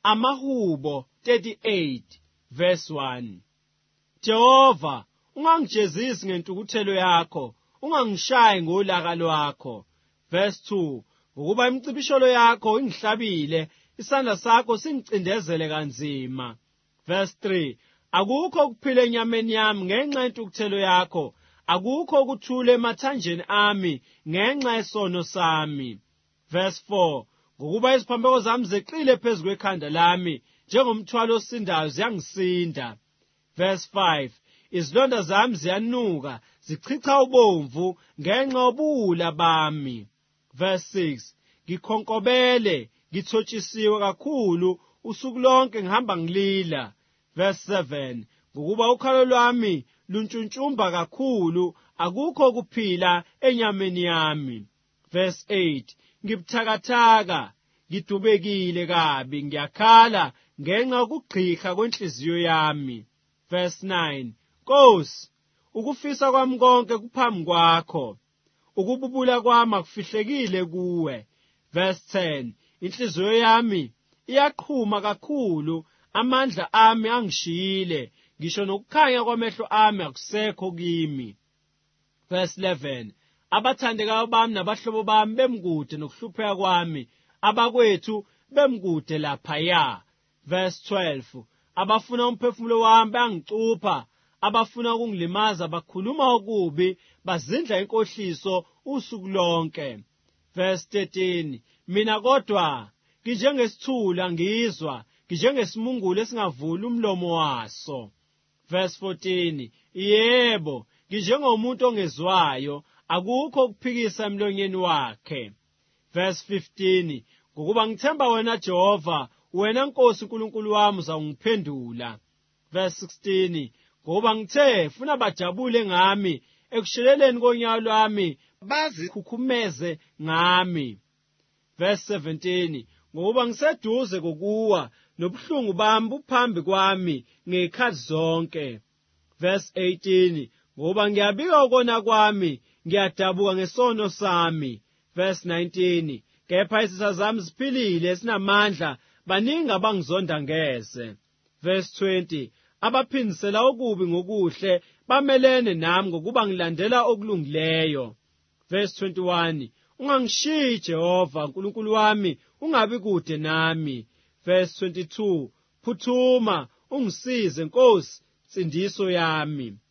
Amahubo 38 verse 1. Jehova, ungangijezisi ngentukuthelo yakho, ungangishayi ngolaka lwakho. Verse 2. Ukuba imicibisholo yakho ingihlabile, isandla sakho singicindezele kanzima. Verse 3. Akukho ukuphila enyameni yami ngenxa yentukuthelo yakho, akukho ukuthula emathanjeni ami ngenxa yesono sami. Verse 4. Ngokuba iziphambeko zami zeqile phezu kwekhanda lami, njengomthwalo osindayo ziyangisinda. Verse 5. Izilonda zami ziyanuka, zichicha ubomvu ngenxa yobuwula bami. Verse 6. Ngikhonkobele, ngithotshisiwe kakhulu, usuku lonke ngihamba ngilila. Verse 7. Ngokuba ukhalo lwami luntshuntshumbha kakhulu, akukho ukuphila enyameni yami. Verse 8. Ngibuthakathaka, ngidubekile kabi, ngiyakhala ngenxa yokugqika kwenhliziyo yami. Verse 9. Nkosi, ukufisa kwami konke kuphambi kwakho, ukububula kwami akufihlekile kuwe. Verse 10. Inhliziyo yami iyaqhuma kakhulu, amandla ami angishiyile, ngisho nokukhanya kwamehlo ami akusekho kimi. Verse 11. Abathandekayo bami nabahlobo bami bemkude nokuhlupheka kwami, abakwethu bemkude laphaya. Verse 12. Abafuna umphefumulo wami bayangicupha, abafuna ukungilimaza bakhuluma okubi, bazindla inkohliso usuku lonke. Verse 13. Mina kodwa nginjengesithula ngizwa, nginjengesimungulu esingavuli umlomo waso. Verse 14. Yebo, nginjengomuntu ongezwayo, akukho ukuphikisa emlonyeni wakhe. Verse 15. Ngokuba ngithemba wena Jehova, wena Nkosi uNkulunkulu wami uzangiphendula. Verse 16. Ngoba ngithe funa bajabule ngami, ekusheleleni konyawo lwami bazikhukhumeze ngami. Verse 17. Ngoba ngiseduze kokuwa, nobuhlungu bami buphambi kwami ngezikhathi zonke. Verse 18. Ngoba ngiyabika ukona kwami, ngiyadabuka ngesono sami. Verse 19. Kepha izitha zami ziphilile, sinamandla, baningi abangizonda ngeze. Verse 20. Abaphindisela okubi ngokuhle bamelene nami ngokuba ngilandela okulungileyo. Verse 21. Ungangishiyi Jehova Nkulunkulu wami, ungabi kude nami. Verse 22. Phuthuma ungisize Nkosi, nsindiso yami.